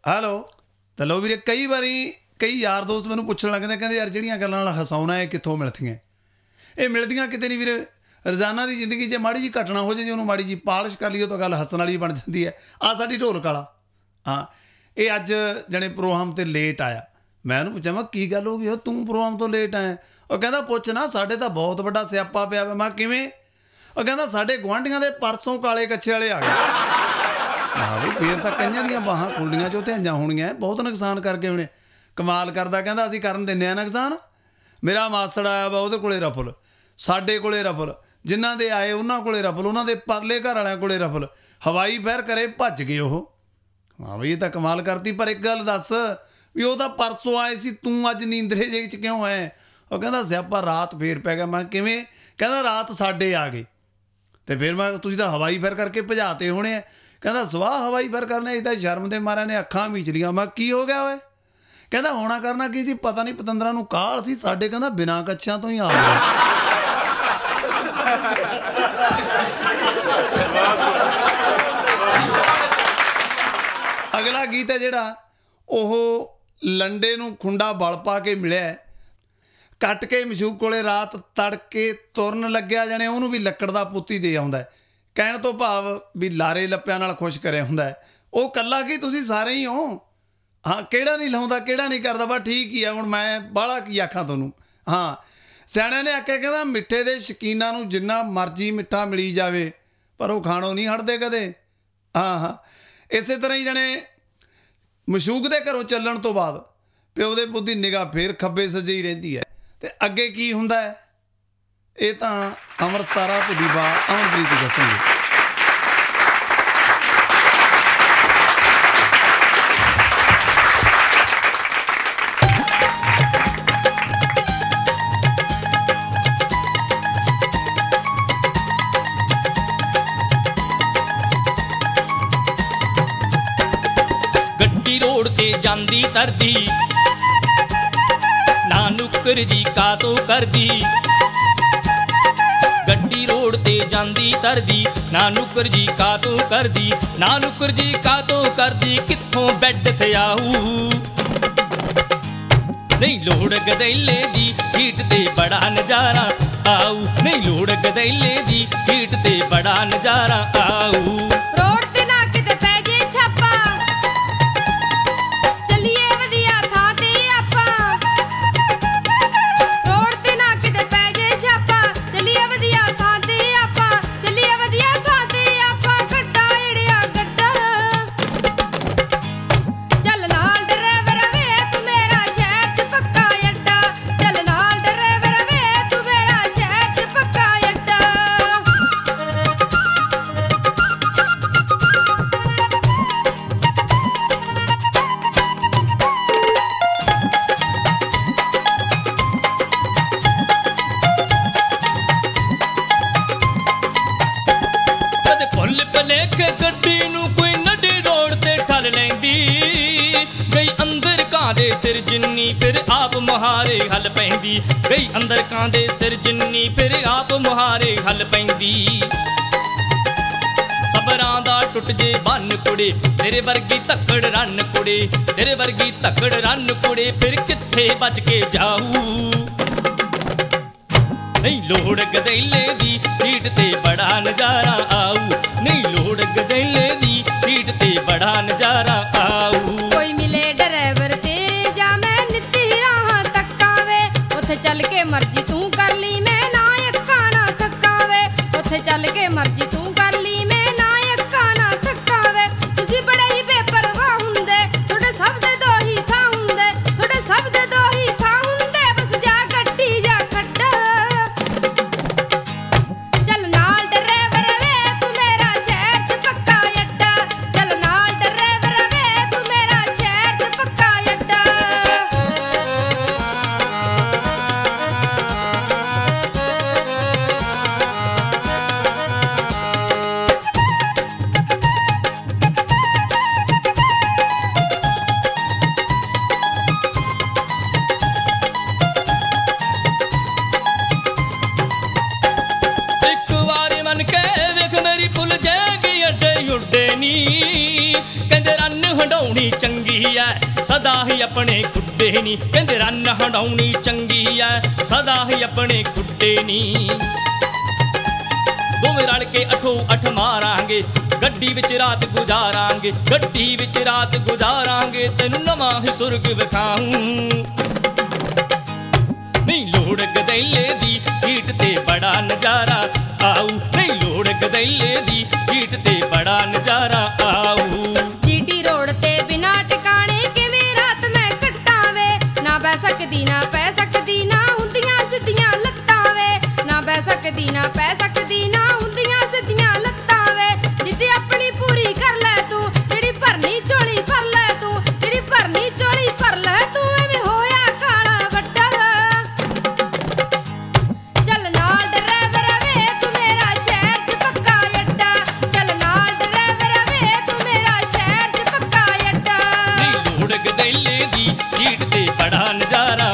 Hello. ਤਾਂ ਲਓ ਵੀਰੇ, ਕਈ ਵਾਰੀ ਕਈ ਯਾਰ ਦੋਸਤ ਮੈਨੂੰ ਪੁੱਛਣ ਲੱਗਦੇ, ਕਹਿੰਦੇ ਯਾਰ ਜਿਹੜੀਆਂ ਗੱਲਾਂ ਨਾਲ ਹਸਾਉਣਾ ਇਹ ਕਿੱਥੋਂ ਮਿਲਦੀਆਂ? ਇਹ ਮਿਲਦੀਆਂ ਕਿਤੇ ਨਹੀਂ ਵੀਰੇ। ਰੋਜ਼ਾਨਾ ਦੀ ਜ਼ਿੰਦਗੀ 'ਚ ਮਾੜੀ ਜਿਹੀ ਘਟਨਾ ਹੋ ਜਾਏ, ਜੇ ਉਹਨੂੰ ਮਾੜੀ ਜਿਹੀ ਪਾਲਿਸ਼ ਕਰ ਲਈਏ ਤਾਂ ਗੱਲ ਹੱਸਣ ਵਾਲੀ ਬਣ ਜਾਂਦੀ ਹੈ। ਆਹ ਸਾਡੀ ਢੋਲਕ ਵਾਲਾ, ਹਾਂ, ਇਹ ਅੱਜ ਜਣੇ ਪ੍ਰੋਗਰਾਮ 'ਤੇ ਲੇਟ ਆਇਆ। ਮੈਂ ਉਹਨੂੰ ਪੁੱਛਿਆ, ਮੈਂ ਕੀ ਗੱਲ ਹੋ ਗਈ, ਤੂੰ ਪ੍ਰੋਗਰਾਮ ਤੋਂ ਲੇਟ ਆਇਆ? ਉਹ ਕਹਿੰਦਾ ਪੁੱਛ ਨਾ, ਸਾਡੇ ਤਾਂ ਬਹੁਤ ਵੱਡਾ ਸਿਆਪਾ ਪਿਆ ਵਾ। ਮੈਂ ਕਿਵੇਂ? ਉਹ ਕਹਿੰਦਾ ਸਾਡੇ ਗੁਆਂਢੀਆਂ ਦੇ ਪਰਸੋਂ ਕਾਲੇ ਕੱਛੇ ਵਾਲੇ ਆ ਗਏ। ਹਾਂ ਵੀ ਫੇਰ ਤਾਂ ਕਈਆਂ ਦੀਆਂ ਬਾਹਾਂ ਖੁੱਲ੍ਹੀਆਂ 'ਚੋਂ ਧਿਆਈਆਂ ਹੋਣੀਆਂ, ਬਹੁਤ ਨੁਕਸਾਨ ਕਰਕੇ ਉਹਨੇ। ਕਮਾਲ ਕਰਦਾ, ਕਹਿੰਦਾ ਅਸੀਂ ਕਰਨ ਦਿੰਦੇ ਹਾਂ ਨੁਕਸਾਨ। ਮੇਰਾ ਮਾਸੜ ਆਇਆ ਵਾ, ਉਹਦੇ ਕੋਲੇ ਰਫਲ, ਸਾਡੇ ਕੋਲੇ ਰਫਲ, ਜਿਨ੍ਹਾਂ ਦੇ ਆਏ ਉਹਨਾਂ ਕੋਲੇ ਰਫਲ, ਉਹਨਾਂ ਦੇ ਪਰਲੇ ਘਰ ਵਾਲਿਆਂ ਕੋਲੇ ਰਫਲ। ਹਵਾਈ ਫਾਇਰ ਕਰੇ ਭੱਜ ਗਏ ਉਹ। ਹਾਂ ਬਈ ਇਹ ਤਾਂ ਕਮਾਲ ਕਰਤੀ। ਪਰ ਇੱਕ ਗੱਲ ਦੱਸ ਵੀ ਉਹ ਤਾਂ ਪਰਸੋਂ ਆਏ ਸੀ, ਤੂੰ ਅੱਜ ਨੀਂਦਰੇ ਜਿਹੇ 'ਚ ਕਿਉਂ ਆਏ? ਉਹ ਕਹਿੰਦਾ ਸਿਆਪਾ ਰਾਤ ਫੇਰ ਪੈ ਗਿਆ। ਮੈਂ ਕਿਵੇਂ? ਕਹਿੰਦਾ ਰਾਤ ਸਾਡੇ ਆ ਗਏ ਅਤੇ ਫਿਰ ਮੈਂ ਤੁਸੀਂ ਤਾਂ ਹਵਾਈ ਫਾਇਰ ਕਰਕੇ ਭਜਾਤੇ ਹੋਣੇ ਆ। ਕਹਿੰਦਾ ਸਵਾਹ ਹਵਾਈ ਫਾਇਰ ਕਰਨੇ, ਅਸੀਂ ਤਾਂ ਸ਼ਰਮ ਦੇ ਮਾਰਿਆਂ ਨੇ ਅੱਖਾਂ ਮੀਚ ਲੀਆਂ। ਮੈਂ ਕੀ ਹੋ ਗਿਆ ਓਏ? ਕਹਿੰਦਾ ਹੋਣਾ ਕਰਨਾ ਕੀ ਸੀ, ਪਤਾ ਨਹੀਂ ਪਤੰਦਰਾਂ ਨੂੰ ਕਾਹਲ ਸੀ, ਸਾਡੇ ਕਹਿੰਦਾ ਬਿਨਾਂ ਕੱਛਿਆਂ ਤੋਂ ਹੀ ਆ ਗਏ। ਅਗਲਾ ਗੀਤ ਹੈ ਜਿਹੜਾ, ਉਹ ਲੰਡੇ ਨੂੰ ਖੁੰਡਾ ਬਲ ਪਾ ਕੇ ਮਿਲਿਆ, ਕੱਟ ਕੇ ਮਸ਼ੂਕ ਕੋਲੇ ਰਾਤ ਤੜਕੇ ਤੁਰਨ ਲੱਗਿਆ, ਜਾਣੇ ਉਹਨੂੰ ਵੀ ਲੱਕੜ ਦਾ ਪੁੱਤੀ ਦੇ ਆਉਂਦਾ। ਕਹਿਣ ਤੋਂ ਭਾਵ ਵੀ ਲਾਰੇ ਲੱਪਿਆਂ ਨਾਲ ਖੁਸ਼ ਕਰਿਆ ਹੁੰਦਾ। ਉਹ ਇਕੱਲਾ ਕੀ, ਤੁਸੀਂ ਸਾਰੇ ਹੀ ਹੋ। ਹਾਂ, ਕਿਹੜਾ ਨਹੀਂ ਲਾਉਂਦਾ, ਕਿਹੜਾ ਨਹੀਂ ਕਰਦਾ, ਬਸ ਠੀਕ ਹੀ ਆ। ਹੁਣ ਮੈਂ ਬਾਹਲਾ ਕੀ ਆਖਾਂ ਤੁਹਾਨੂੰ। ਹਾਂ, ਸਿਆਣਿਆਂ ਨੇ ਆਖਿਆ, ਕਹਿੰਦਾ ਮਿੱਠੇ ਦੇ ਸ਼ੌਕੀਨਾਂ ਨੂੰ ਜਿੰਨਾ ਮਰਜ਼ੀ ਮਿੱਠਾ ਮਿਲੀ ਜਾਵੇ, ਪਰ ਉਹ ਖਾਣੋਂ ਨਹੀਂ ਹਟਦੇ ਕਦੇ। ਹਾਂ ਹਾਂ, ਇਸੇ ਤਰ੍ਹਾਂ ਹੀ ਜਾਣੇ ਮਸ਼ੂਕ ਦੇ ਘਰੋਂ ਚੱਲਣ ਤੋਂ ਬਾਅਦ ਪਿਓ ਦੇ ਪੁੱਤ ਦੀ ਨਿਗਾਹ ਫੇਰ ਖੱਬੇ ਸੱਜੇ ਹੀ ਰਹਿੰਦੀ ਹੈ। ਅਤੇ ਅੱਗੇ ਕੀ ਹੁੰਦਾ ਹੈ, ਇਹ ਤਾਂ ਅਮਰ ਸਤਾਰਾ ਅਤੇ ਬੀਬਾ ਅਮਨਪ੍ਰੀਤ ਦੱਸਣਗੇ। ਗੱਡੀ ਰੋਡ ਤੇ ਜਾਂਦੀ ਤਰਦੀ, ਨਾ ਨੁੱਕਰ ਜੀ ਕਾਤੋਂ ਕਰਦੀ। ਗੱਡੀ ਰੋਡ ਤੇ ਜਾਂਦੀ ਤਰਦੀ, ਨਾ ਨੁੱਕਰ ਜੀ ਕਾਤੋਂ ਕਰਦੀ, ਨਾ ਨੁੱਕਰ ਜੀ ਕਾਤੋਂ ਕਰਦੀ। ਕਿੱਥੋਂ ਬੈੱਡ ਤੇ ਆਊ, ਨਹੀਂ ਲੋੜ ਗਦੈਲੇ ਦੀ ਸੀਟ ਤੇ ਬੜਾ ਨਜ਼ਾਰਾ ਆਊ, ਨਹੀਂ ਲੋੜ ਗਦੈਲੇ ਦੀ ਸੀਟ ਤੇ ਬੜਾ ਨਜ਼ਾਰਾ ਆਊ। ਰੋਡ ਤੇ ਨਾ ਕਿਤੇ ਪੈ ਜੇ ਛਾਪਾ, ਚੱਲੀਏ ਵਧੀਆ ਥਾਂ ਤੇ ਆਪਾਂ। ਰੋਡ ਤੇ ਨਾ ਕਿਤੇ ਪੈ ਜੇ ਛਾਪਾ, ਚੱਲੀਏ ਵਧੀਆ ਥਾਂ ਤੇ ਆਪਾਂ, ਚੱਲੀਏ ਵਧੀਆ ਥਾਂ ਤੇ ਆਪਾਂ। ਗੱਡਾ ਏੜਿਆ ਗੱਡਾ, ਚੱਲ ਨਾਲ ਡਰਾਈਵਰ ਵੇ ਤੂੰ ਮੇਰਾ ਸ਼ਹਿਰ 'ਚ ਪੱਕਾ ਅੱਡਾ, ਚੱਲ ਨਾਲ ਡਰਾਈਵਰ ਵੇ ਤੂੰ ਮੇਰਾ ਸ਼ਹਿਰ 'ਚ ਪੱਕਾ ਅੱਡਾ। ਕਦੇ ਭੁੱਲ ਭੁਲੇਖੇ ਗੱਡੀ ਨੂੰ ਕੋਈ ਨਡੀ ਰੋਡ ਤੇ ਠੱਲ ਲੈਂਦੀ, ਗਈ ਅੰਦਰ ਕਾਂ ਦੇ ਸਿਰ ਜਿੰਨੀ ਫਿਰ ਆਪ ਮੁਹਾਰੇ ਹੱਲ ਪੈਂਦੀ। ਗਈ ਅੰਦਰ ਕਾਂ ਦੇ ਸਿਰ ਜਿੰਨੀ ਫਿਰ ਆਪ ਮੁਹਾਰੇ ਹੱਲ ਪੈਂਦੀ। ਸਬਰਾਂ ਦਾ ਟੁੱਟ ਜੇ ਬੰਨ ਕੁੜੇ, ਤੇਰੇ ਵਰਗੀ ਧੱਕੜ ਰੰਨ ਕੁੜੇ, ਤੇਰੇ ਵਰਗੀ ਧੱਕੜ ਰੰਨ ਕੁੜੇ। ਫਿਰ ਕਿੱਥੇ ਬਚ ਕੇ ਜਾਊ, ਨਹੀਂ ਲੋੜ ਗਦੈਲੇ ਦੀ ਸੀਟ ਤੇ ਬੜਾ ਨਜ਼ਾਰਾ ਆਊ, ਨਹੀਂ ਲੋੜ ਗਦੈਲੇ ਦੀ ਸੀਟ ਤੇ ਬੜਾ ਨਜ਼ਾਰਾ ਆਊ। ਕੋਈ ਮਿਲੇ ਡਰਾਈਵਰ ਤੇਰੇ ਜਾਂ ਮੈਂ ਨਿੱਤੀ ਰਾਹਾਂ ਤੱਕਾਂ ਵੇ, ਉੱਥੇ ਚੱਲ ਕੇ ਮਰਜ਼ੀ ਤੂੰ ਕਰ ਲਈ, ਮੈਂ ਨਾ ਅੱਖਾਂ ਨਾ ਥੱਕਾਂ ਵੇ। ਉੱਥੇ ਚੱਲ ਕੇ ਮਰਜ਼ੀ ਤੂੰ ਕਰ ਲਈ, ਮੈਂ ਨਾ ਅੱਖਾਂ ਨਾ ਥੱਕਾਂ ਵੇ। ਤੁਸੀਂ ਬੜੇ ਹੀ ਬੇਪਰਵਾਹ ਹੁੰਦੇ, ਤੁਹਾਡੇ ਸਭ ਦੇ ਦੋ ਹੀ ਥਾਂ ਹੁੰਦੇ, ਤੁਹਾਡੇ ਸਭ ਦੇ ਦੋ ਹੀ ਥਾਂ ਹੁੰਦੇ। ਬਸ ਜਾ ਗੱਡੀ ਜਾ ਖੱਡਾ, ਚੱਲ ਨਾਲ ਡਰਾਈਵਰ ਵੇ ਤੂੰ ਮੇਰਾ ਸ਼ਹਿਰ 'ਚ ਪੱਕਾ ਅੱਡਾ, ਚੱਲ ਨਾਲ ਡਰਾਈਵਰ ਵੇ ਤੂੰ ਮੇਰਾ ਸ਼ਹਿਰ 'ਚ ਪੱਕਾ ਅੱਡਾ। ਇੱਕ ਵਾਰੀ ਮਨ ਕੇ ਵੇਖ ਮੇਰੀ ਭੁੱਲ ਜਾਏਗੀ ਅੱਡੇ ਉੱਡੇ ਨੀ, ਕਹਿੰਦੇ ਰੰਨ ਹੰਡਾਉਣੀ ਚੰਗੀ ਐ ਸਦਾ ਹੀ ਆਪਣੇ ਖੁੱਡੇ ਨੀ ਕਹਿੰਦੇ ਰੰਨ ਹੰਡਾਉਣੀ ਚੰਗੀ ਐ ਸਦਾ ਹੀ ਆਪਣੇ ਖੁੱਡੇ ਨੀ ਦੋਵੇਂ ਰਲ ਕੇ ਅੱਠੋ ਅੱਠ ਮਾਰਾਂਗੇ ਗੱਡੀ ਵਿੱਚ ਰਾਤ ਗੁਜ਼ਾਰਾਂਗੇ ਗੱਡੀ ਵਿੱਚ ਰਾਤ ਗੁਜ਼ਾਰਾਂਗੇ ਤੈਨੂੰ ਨਵਾਂ ਹੀ ਸੁਰਗ ਵਿਖਾਊਂ ਨਹੀਂ ਲੋੜ ਗਦੈਲੇ ਦੀ ਸੀਟ ਤੇ ਬੜਾ ਨਜ਼ਾਰਾ ਆਊ ਨਹੀਂ ਲੋੜ ਗਦੈਲੇ ਦੀ ਸੀਟ ਤੇ ਬੜਾ ਨਜ਼ਾਰਾ ਆਊ ਜੀਟੀ ਰੋਡ ਤੇ ਬਿਨਾ ਟਿਕਾਣੇ ਕਿਵੇਂ ਰਾਤ ਮੈਂ ਕੱਟਾਵੇ ਨਾ ਬਹਿ ਸਕਦੀ ਨਾ ਪੈ ਸਕਦੀ ਨਾ ਹੁੰਦੀਆਂ ਸਿੱਧੀਆਂ ਲੱਤਾਂ ਵੇ ਨਾ ਬਹਿ ਸਕਦੀ ਨਾ ਪੈ ਸਕਦੀ ਨਾ ਹੁੰਦੀਆਂ ਸਿੱਧੀਆਂ ਲੱਤਾਂ ਵੇ ਜਿੱਦ ਆਪਣੀ ਪੂਰੀ ਕਰ ਲੈ ਤੂੰ ਜਿਹੜੀ ਭਰਨੀ ਝੋਲੀ ਭਰ ਲੈ ਤੂੰ ਜਿਹੜੀ ਭਰਨੀ ਝੋਲੀ ਭਰ ਲੈ ਤੂੰ ਐਵੇਂ ਹੋਇਆ ਕਾਲਾ ਵੱਡਾ ਚੱਲ ਨਾਲ ਡਰਾਈਵਰ ਵੇ ਤੂੰ ਮੇਰਾ ਸ਼ਹਿਰ 'ਚ ਪੱਕਾ ਅੱਡਾ ਚੱਲ ਨਾਲ ਡਰਾਈਵਰ ਵੇ ਤੂੰ ਮੇਰਾ ਸ਼ਹਿਰ 'ਚ ਪੱਕਾ ਅੱਡਾ ਨਹੀਂ ਲੋੜ ਗਦੈਲੇ ਦੀ ਸੀਟ ਤੇ ਬੜਾ ਨਜ਼ਾਰਾ